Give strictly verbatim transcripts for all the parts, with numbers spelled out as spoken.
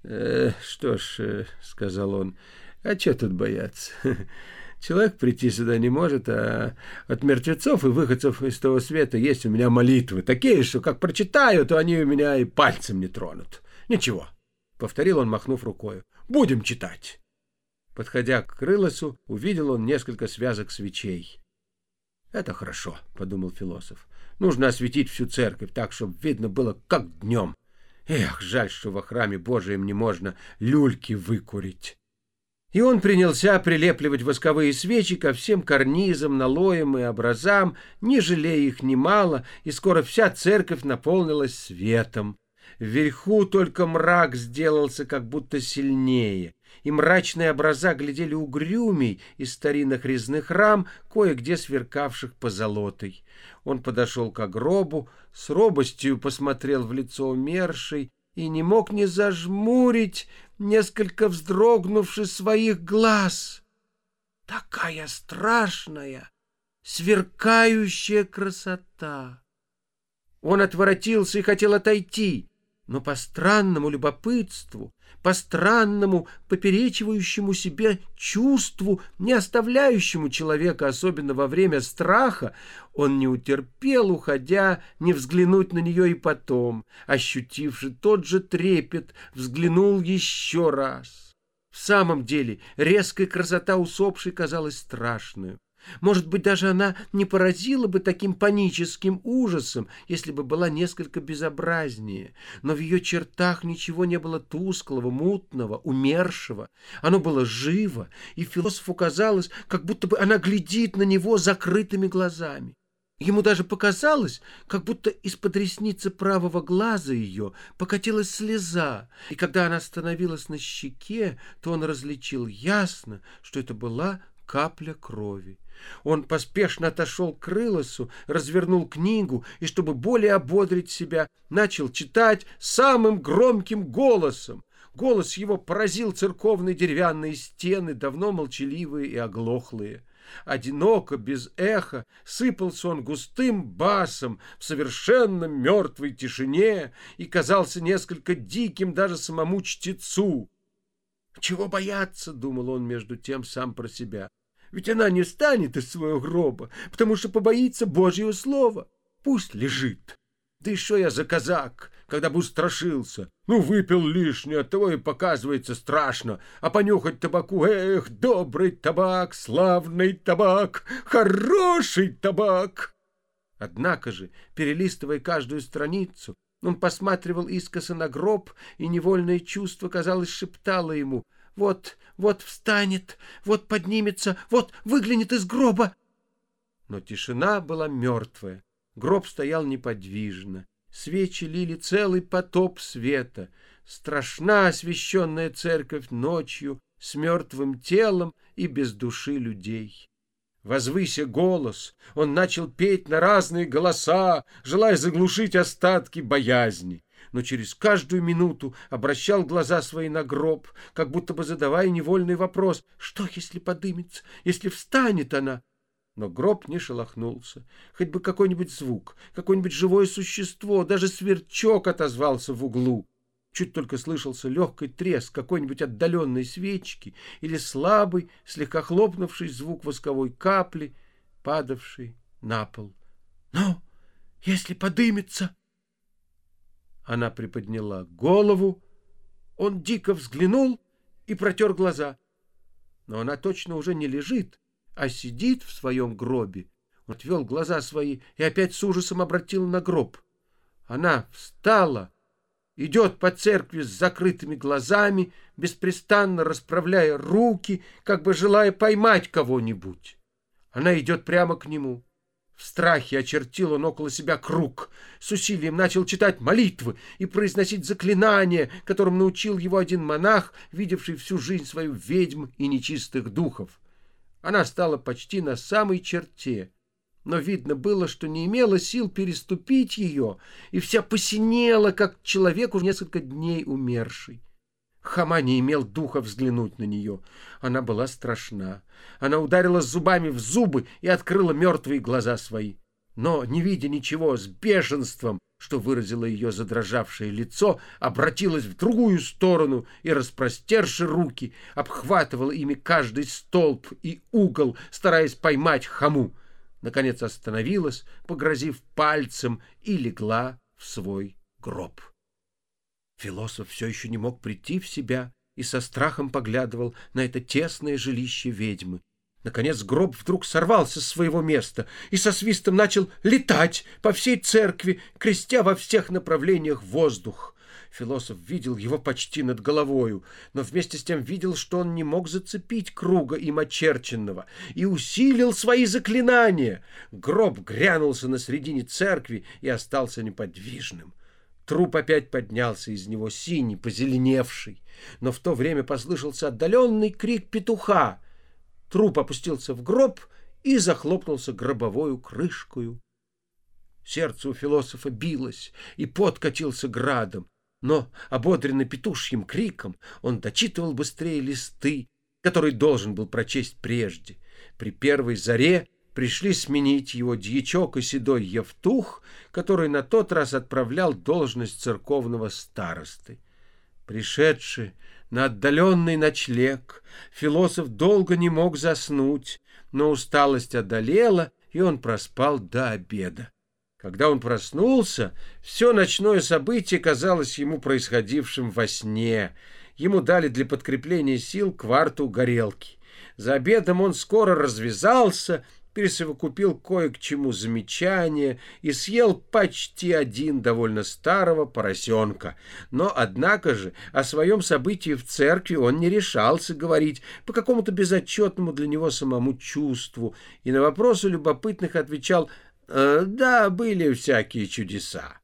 Э, что ж, э, сказал он, а что тут бояться? Человек прийти сюда не может, а от мертвецов и выходцев из того света есть у меня молитвы. Такие, что как прочитаю, то они у меня и пальцем не тронут. Ничего, повторил он, махнув рукой. Будем читать. Подходя к Крылосу, увидел он несколько связок свечей. Это хорошо, подумал философ. Нужно осветить всю церковь так, чтобы видно было, как днем. Эх, жаль, что во храме Божием не можно люльки выкурить. И он принялся прилепливать восковые свечи ко всем карнизам, налоям и образам, не жалея их немало, и скоро вся церковь наполнилась светом. Вверху только мрак сделался как будто сильнее, и мрачные образа глядели угрюмей из старинных резных рам, кое-где сверкавших позолотой. Он подошел к гробу, с робостью посмотрел в лицо умершей и не мог не зажмурить, несколько вздрогнувши своих глаз. Такая страшная, сверкающая красота! Он отворотился и хотел отойти, но по странному любопытству, по странному поперечивающему себе чувству, не оставляющему человека, особенно во время страха, он не утерпел, уходя, не взглянуть на нее и потом, ощутивши тот же трепет, взглянул еще раз. В самом деле резкая красота усопшей казалась страшной. Может быть, даже она не поразила бы таким паническим ужасом, если бы была несколько безобразнее. Но в ее чертах ничего не было тусклого, мутного, умершего. Оно было живо, и философу казалось, как будто бы она глядит на него закрытыми глазами. Ему даже показалось, как будто из-под ресницы правого глаза ее покатилась слеза, и когда она остановилась на щеке, то он различил ясно, что это была капля крови. Он поспешно отошел к Крылосу, развернул книгу и, чтобы более ободрить себя, начал читать самым громким голосом. Голос его поразил церковные деревянные стены, давно молчаливые и оглохлые. Одиноко, без эха, сыпался он густым басом в совершенно мертвой тишине и казался несколько диким даже самому чтецу. «Чего бояться?» — думал он между тем сам про себя. «Ведь она не встанет из своего гроба, потому что побоится Божьего слова. Пусть лежит. Да и что я за казак, когда бы устрашился? Ну, выпил лишнее, оттого и показывается страшно. А понюхать табаку, эх, добрый табак, славный табак, хороший табак!» Однако же, перелистывая каждую страницу, он посматривал искоса на гроб, и невольное чувство, казалось, шептало ему: «Вот, вот встанет, вот поднимется, вот выглянет из гроба». Но тишина была мертвая, гроб стоял неподвижно, свечи лили целый потоп света, страшна освещенная церковь ночью с мертвым телом и без души людей. Возвыся голос, он начал петь на разные голоса, желая заглушить остатки боязни, но через каждую минуту обращал глаза свои на гроб, как будто бы задавая невольный вопрос: что, если подымется, если встанет она? Но гроб не шелохнулся, хоть бы какой-нибудь звук, какое-нибудь живое существо, даже сверчок отозвался в углу. Чуть только слышался легкий треск какой-нибудь отдаленной свечки или слабый, слегка хлопнувший звук восковой капли, падавшей на пол. «Ну, если подымется!» Она приподняла голову, он дико взглянул и протер глаза. Но она точно уже не лежит, а сидит в своем гробе. Он отвел глаза свои и опять с ужасом обратил на гроб. Она встала, идет по церкви с закрытыми глазами, беспрестанно расправляя руки, как бы желая поймать кого-нибудь. Она идет прямо к нему. В страхе очертил он около себя круг, с усилием начал читать молитвы и произносить заклинания, которым научил его один монах, видевший всю жизнь свою ведьм и нечистых духов. Она стала почти на самой черте, но видно было, что не имела сил переступить ее, и вся посинела, как человек уже несколько дней умерший. Хома не имел духа взглянуть на нее. Она была страшна. Она ударила зубами в зубы и открыла мертвые глаза свои. Но, не видя ничего, с бешенством что выразило ее задрожавшее лицо, обратилась в другую сторону и, распростерши руки, обхватывала ими каждый столб и угол, стараясь поймать Хаму. Наконец остановилась, погрозив пальцем, и легла в свой гроб. Философ все еще не мог прийти в себя и со страхом поглядывал на это тесное жилище ведьмы. Наконец гроб вдруг сорвался с своего места и со свистом начал летать по всей церкви, крестя во всех направлениях воздух. Философ видел его почти над головою, но вместе с тем видел, что он не мог зацепить круга им очерченного, и усилил свои заклинания. Гроб грянулся на середине церкви и остался неподвижным. Труп опять поднялся из него, синий, позеленевший, но в то время послышался отдаленный крик петуха. Труп опустился в гроб и захлопнулся гробовою крышкою. Сердце у философа билось, и пот катился градом, но, ободренный петушьим криком, он дочитывал быстрее листы, которые должен был прочесть прежде. При первой заре пришли сменить его дьячок и седой Евтух, который на тот раз отправлял должность церковного старосты. Пришедший на отдаленный ночлег, философ долго не мог заснуть, но усталость одолела, и он проспал до обеда. Когда он проснулся, все ночное событие казалось ему происходившим во сне. Ему дали для подкрепления сил кварту горелки. За обедом он скоро развязался, присовокупил кое к чему замечания и съел почти один довольно старого поросенка. Но, однако же, о своем событии в церкви он не решался говорить по какому-то безотчетному для него самому чувству, и на вопросы любопытных отвечал: «Э, «Да, были всякие чудеса».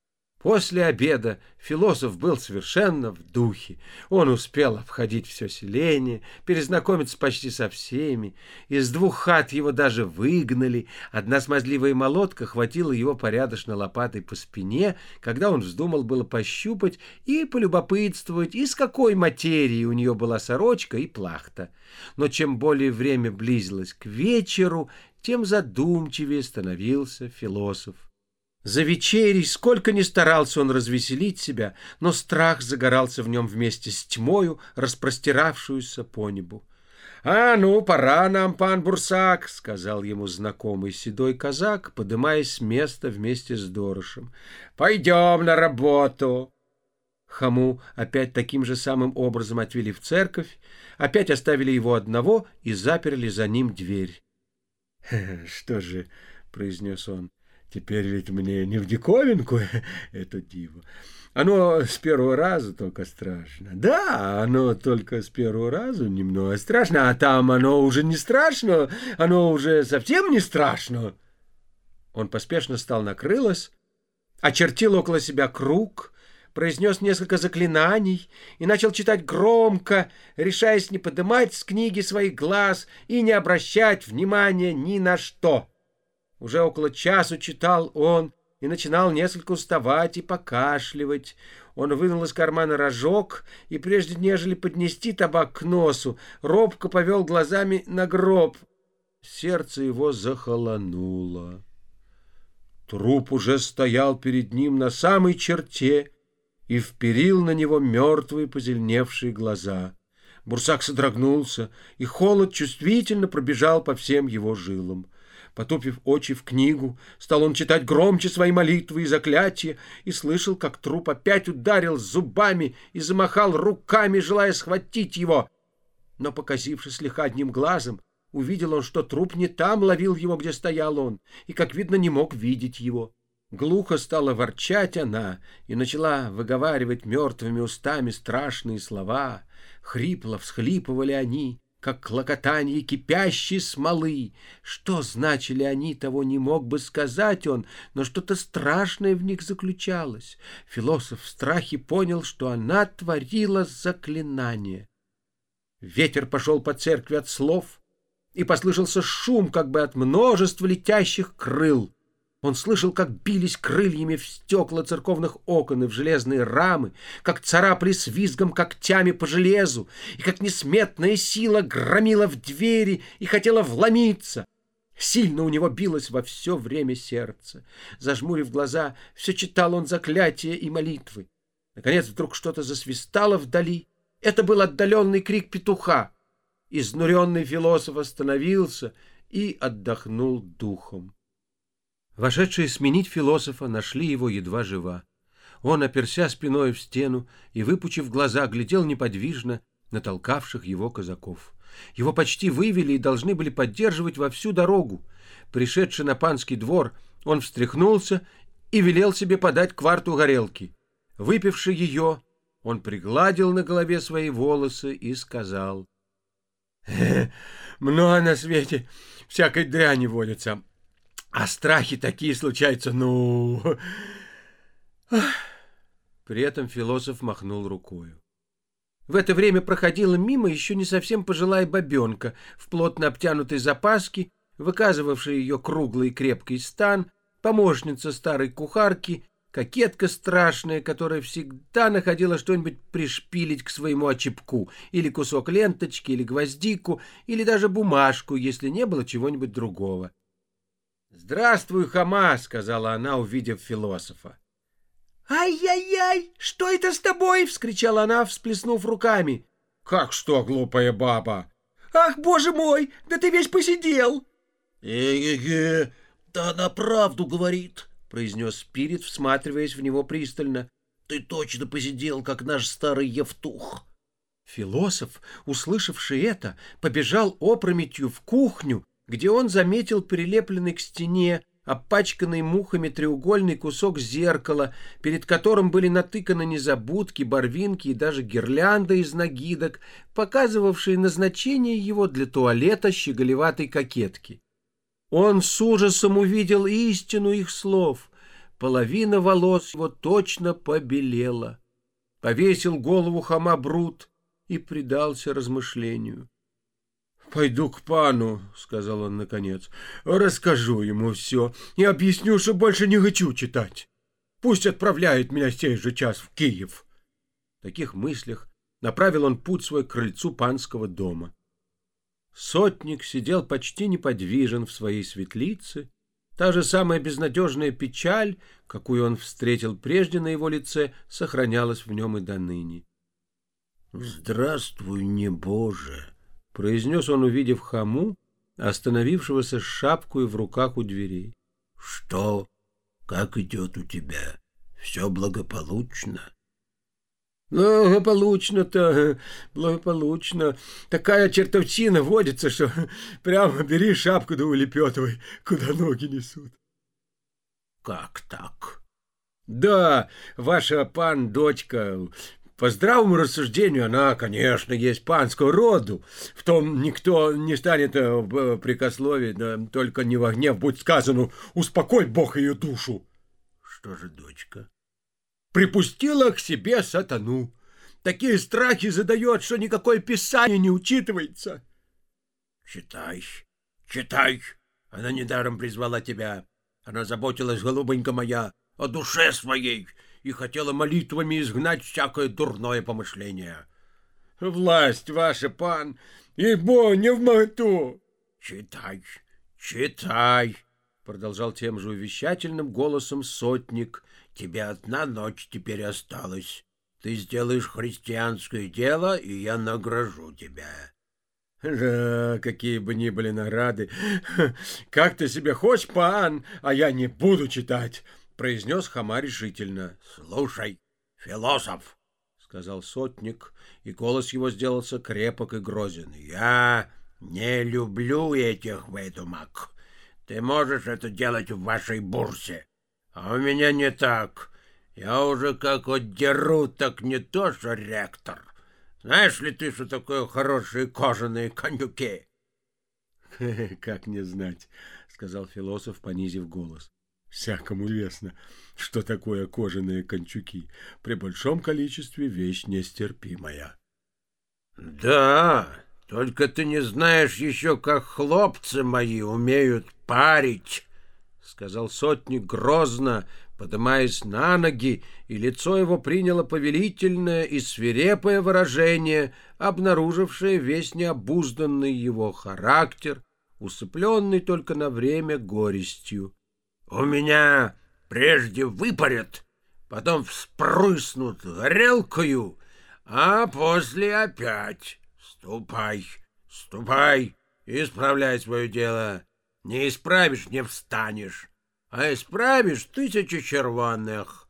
После обеда философ был совершенно в духе. Он успел обходить все селение, перезнакомиться почти со всеми. Из двух хат его даже выгнали. Одна смазливая молотка хватила его порядочно лопатой по спине, когда он вздумал было пощупать и полюбопытствовать, из какой материи у нее была сорочка и плахта. Но чем более время близилось к вечеру, тем задумчивее становился философ. За вечерей, сколько ни старался он развеселить себя, но страх загорался в нем вместе с тьмою, распростиравшуюся по небу. — А ну, пора нам, пан Бурсак, — сказал ему знакомый седой казак, подымаясь с места вместе с Дорошем. — Пойдем на работу. Хаму опять таким же самым образом отвели в церковь, опять оставили его одного и заперли за ним дверь. — Что же, — произнес он, — теперь ведь мне не в диковинку это диво. Оно с первого раза только страшно. Да, оно только с первого раза немного страшно, а там оно уже не страшно, оно уже совсем не страшно. Он поспешно встал на крылос, очертил около себя круг, произнес несколько заклинаний и начал читать громко, решаясь не поднимать с книги своих глаз и не обращать внимания ни на что. Уже около часу читал он и начинал несколько уставать и покашливать. Он вынул из кармана рожок и, прежде нежели поднести табак к носу, робко повел глазами на гроб. Сердце его захолонуло. Труп уже стоял перед ним на самой черте и вперил на него мертвые позеленевшие глаза. Бурсак содрогнулся, и холод чувствительно пробежал по всем его жилам. Потупив очи в книгу, стал он читать громче свои молитвы и заклятия, и слышал, как труп опять ударил зубами и замахал руками, желая схватить его. Но, покосившись слегка одним глазом, увидел он, что труп не там ловил его, где стоял он, и, как видно, не мог видеть его. Глухо стала ворчать она и начала выговаривать мертвыми устами страшные слова. Хрипло всхлипывали они, как клокотанье кипящей смолы. Что значили они, того не мог бы сказать он, но что-то страшное в них заключалось. Философ в страхе понял, что она творила заклинание. Ветер пошел по церкви от слов, и послышался шум, как бы от множества летящих крыл. Он слышал, как бились крыльями в стекла церковных окон и в железные рамы, как царапали с визгом когтями по железу, и как несметная сила громила в двери и хотела вломиться. Сильно у него билось во все время сердце. Зажмурив глаза, все читал он заклятия и молитвы. Наконец вдруг что-то засвистало вдали. Это был отдаленный крик петуха. Изнуренный философ остановился и отдохнул духом. Вошедшие сменить философа нашли его едва жива. Он, оперся спиной в стену и, выпучив глаза, глядел неподвижно на толкавших его казаков. Его почти вывели и должны были поддерживать во всю дорогу. Пришедший на панский двор, он встряхнулся и велел себе подать кварту горелки. Выпивши ее, он пригладил на голове свои волосы и сказал: «Много на свете всякой дряни водится, а страхи такие случаются, ну...» При этом философ махнул рукою. В это время проходила мимо еще не совсем пожилая бабенка в плотно обтянутой запаске, выказывавшая ее круглый и крепкий стан, помощница старой кухарки, кокетка страшная, которая всегда находила что-нибудь пришпилить к своему очепку, или кусок ленточки, или гвоздику, или даже бумажку, если не было чего-нибудь другого. «Здравствуй, Хома!» — сказала она, увидев философа. «Ай-яй-яй! Что это с тобой?» — вскричала она, всплеснув руками. «Как что, глупая баба?» «Ах, боже мой! Да ты весь посидел!» «Э-э-э! Да она правду говорит!» — произнес Спирит, всматриваясь в него пристально. «Ты точно посидел, как наш старый Евтух!» Философ, услышавший это, побежал опрометью в кухню, где он заметил прилепленный к стене опачканный мухами треугольный кусок зеркала, перед которым были натыканы незабудки, барвинки и даже гирлянда из нагидок, показывавшие назначение его для туалета щеголеватой кокетки. Он с ужасом увидел истину их слов. Половина волос его точно побелела. Повесил голову Хома Брут и предался размышлению. «Пойду к пану», — сказал он наконец, — «расскажу ему все и объясню, что больше не хочу читать. Пусть отправляет меня сей же час в Киев». В таких мыслях направил он путь свой к крыльцу панского дома. Сотник сидел почти неподвижен в своей светлице. Та же самая безнадежная печаль, какую он встретил прежде на его лице, сохранялась в нем и до ныне. «Здравствуй, небоже!» — произнес он, увидев Хому, остановившегося с шапкой в руках у дверей. — Что? Как идет у тебя? Все благополучно? — Благополучно-то, благополучно. Такая чертовщина водится, что прямо бери шапку да улепетывай, куда ноги несут. — Как так? — Да, ваша пан-дочка... По здравому рассуждению она, конечно, есть панского роду. В том никто не станет прикословить, да только не во гнев будь сказано, успокой Бог ее душу. Что же дочка? Припустила к себе сатану. Такие страхи задает, что никакое писание не учитывается. Читай, читай. Она недаром призвала тебя. Она заботилась, голубонька моя, о душе своей, и хотела молитвами изгнать всякое дурное помышление. — Власть ваша, пан, ибо не в моготу. — Читай, читай, — продолжал тем же увещательным голосом сотник. — Тебе одна ночь теперь осталась. Ты сделаешь христианское дело, и я награжу тебя. — Да, какие бы ни были награды. Как ты себе хочешь, пан, а я не буду читать. — произнес Хома решительно. — Слушай, философ, — сказал сотник, и голос его сделался крепок и грозен. — Я не люблю этих выдумок. Ты можешь это делать в вашей бурсе, а у меня не так. Я уже как отдеру, так не то, что ректор. Знаешь ли ты, что такое хорошие кожаные конюки? — Как не знать, — сказал философ, понизив голос. Всякому известно, что такое кожаные кончуки. При большом количестве вещь нестерпимая. — Да, только ты не знаешь еще, как хлопцы мои умеют парить, — сказал сотник грозно, подымаясь на ноги, и лицо его приняло повелительное и свирепое выражение, обнаружившее весь необузданный его характер, усыпленный только на время горестью. «У меня прежде выпарят, потом вспрыснут горелкою, а после опять. Ступай, ступай, исправляй свое дело. Не исправишь — не встанешь, а исправишь — тысячи червонных».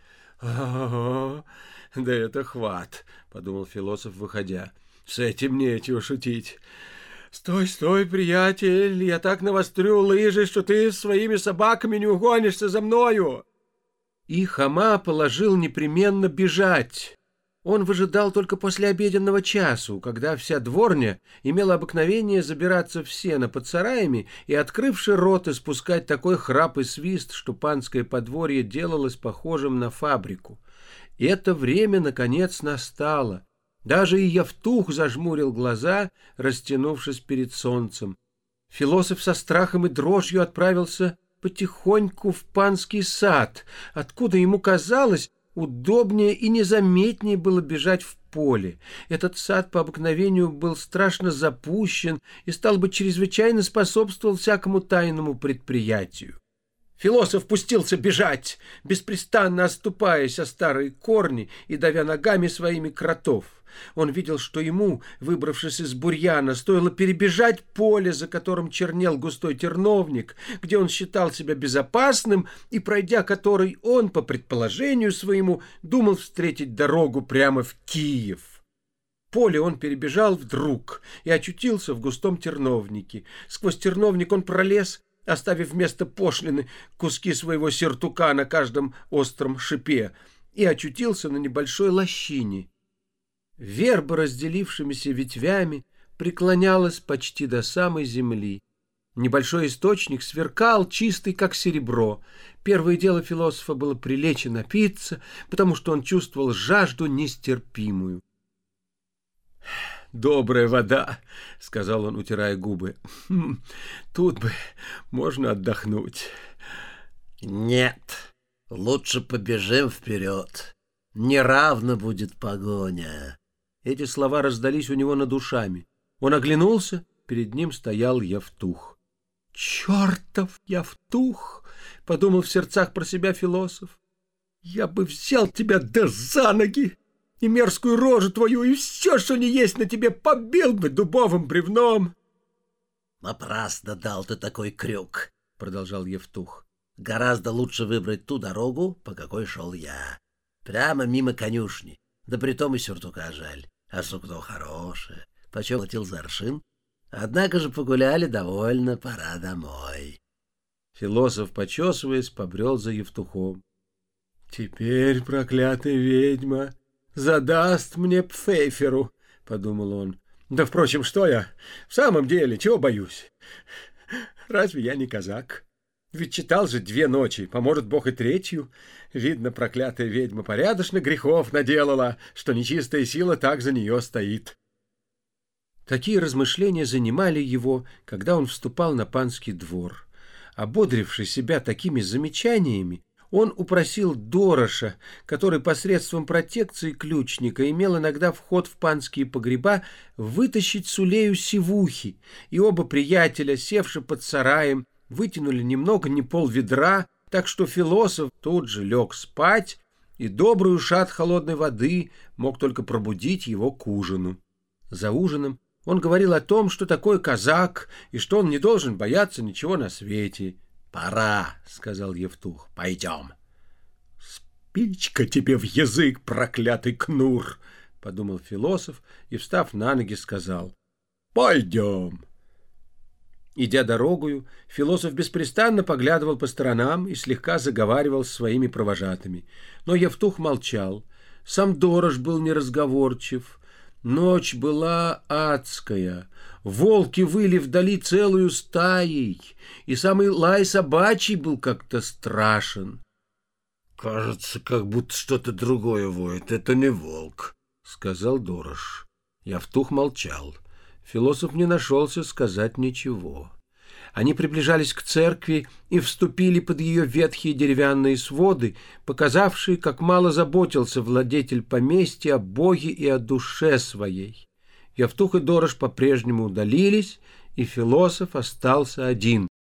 «Ага, да это хват», — подумал философ, выходя. «С этим нечего шутить. Стой, стой, приятель, я так навострю лыжи, что ты своими собаками не угонишься за мною». И Хома положил непременно бежать. Он выжидал только после обеденного часу, когда вся дворня имела обыкновение забираться в сено под сараями и, открывши рот, испускать такой храп и свист, что панское подворье делалось похожим на фабрику. И это время, наконец, настало. Даже и Евтух зажмурил глаза, растянувшись перед солнцем. Философ со страхом и дрожью отправился потихоньку в панский сад, откуда ему казалось, удобнее и незаметнее было бежать в поле. Этот сад по обыкновению был страшно запущен и, стал бы, чрезвычайно способствовал всякому тайному предприятию. Философ пустился бежать, беспрестанно оступаясь о старые корни и давя ногами своими кротов. Он видел, что ему, выбравшись из бурьяна, стоило перебежать поле, за которым чернел густой терновник, где он считал себя безопасным, и, пройдя который, он, по предположению своему, думал встретить дорогу прямо в Киев. Поле он перебежал вдруг и очутился в густом терновнике. Сквозь терновник он пролез, оставив вместо пошлины куски своего сертука на каждом остром шипе, и очутился на небольшой лощине. Верба, разделившимися ветвями, преклонялась почти до самой земли. Небольшой источник сверкал, чистый, как серебро. Первое дело философа было прилечь и напиться, потому что он чувствовал жажду нестерпимую. «Добрая вода», — сказал он, утирая губы. «Хм, тут бы можно отдохнуть». «Нет, лучше побежим вперед. Неравно будет погоня». Эти слова раздались у него над ушами. Он оглянулся, перед ним стоял Евтух. «Чертов Евтух!» — подумал в сердцах про себя философ. «Я бы взял тебя да за ноги, и мерзкую рожу твою, и все, что не есть на тебе, побил бы дубовым бревном». «Напрасно дал ты такой крюк», — продолжал Евтух. «Гораздо лучше выбрать ту дорогу, по какой шел я. Прямо мимо конюшни, да притом и сюртука жаль. А сукно хорошее, почем платил за аршин. Однако же погуляли довольно, пора домой». Философ, почесываясь, побрел за Евтухом. «Теперь проклятая ведьма задаст мне пфейферу», — подумал он. «Да, впрочем, что я? В самом деле, чего боюсь? Разве я не казак? Ведь читал же две ночи, поможет Бог и третью. Видно, проклятая ведьма порядочно грехов наделала, что нечистая сила так за нее стоит». Такие размышления занимали его, когда он вступал на панский двор. Ободривший себя такими замечаниями, он упросил Дороша, который посредством протекции ключника имел иногда вход в панские погреба, вытащить сулею сивухи, и оба приятеля, севши под сараем, вытянули немного не полведра, так что философ тут же лег спать, и добрый ушат холодной воды мог только пробудить его к ужину. За ужином он говорил о том, что такое казак, и что он не должен бояться ничего на свете. «Пора», — сказал Евтух, — «пойдем». «Спичка тебе в язык, проклятый кнур!» — подумал философ и, встав на ноги, сказал: «Пойдем». Идя дорогою, философ беспрестанно поглядывал по сторонам и слегка заговаривал с своими провожатыми. Но Евтух молчал. Сам Дорож был неразговорчив. Ночь была адская. Волки выли вдали целую стаей, и самый лай собачий был как-то страшен. «Кажется, как будто что-то другое воет. Это не волк», — сказал Дорож. Евтух молчал. Философ не нашелся сказать ничего. Они приближались к церкви и вступили под ее ветхие деревянные своды, показавшие, как мало заботился владетель поместья о Боге и о душе своей. Евтух и Дорож по-прежнему удалились, и философ остался один.